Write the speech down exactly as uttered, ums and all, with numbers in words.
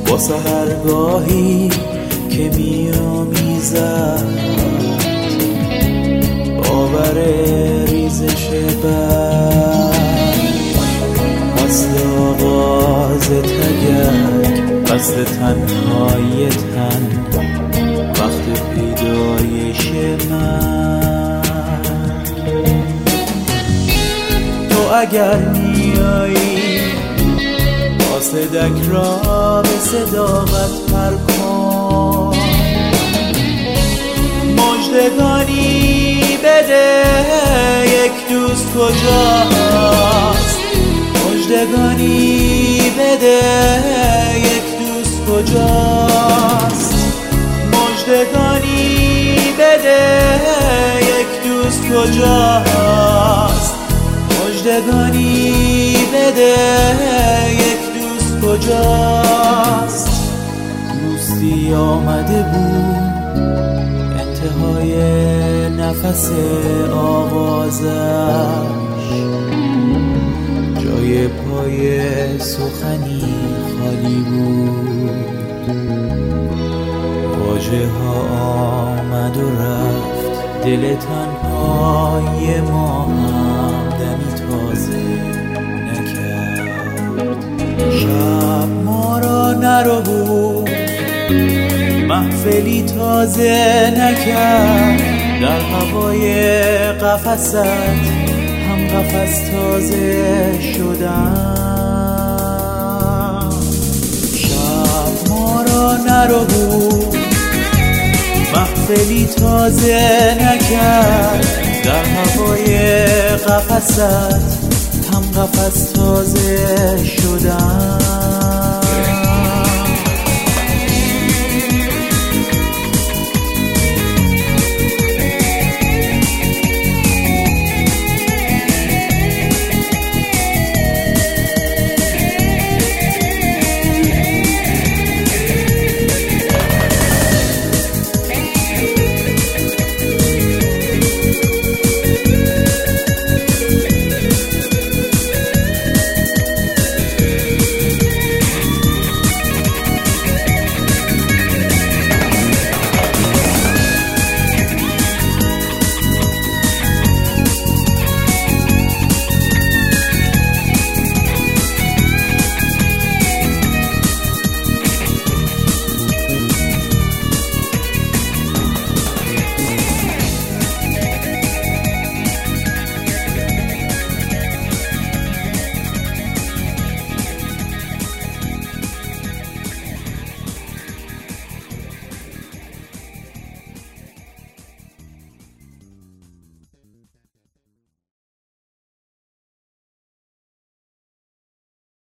با سحرگاهی که می آمیزد باور ریزش برگ، فصل آغاز تگرگ، فصل تنهای تن، وقت پیدایش من. تو اگر میایی قاصدک را به صداقت پر کن، مژدگانی بده یک دوست کجاست، مژدگانی بده یک دوست کجاست، مژدگانی بده یک دوست کجاست، مژدگانی بده یک دوست کجاست. دوستی آمده بود انتهای نفس آغازش، جای پای سخنی خالی بود، واژه ها آمد و رفت، دل تنهای ما هم دمی تازه نکرد. شب ما را نربود، محفلی تازه نکرد، در هوای قفست هم قفس تازه شدم. شب ما را نربود، محفلی تازه نکرد، در هوای قفست هم قفس تازه شدم.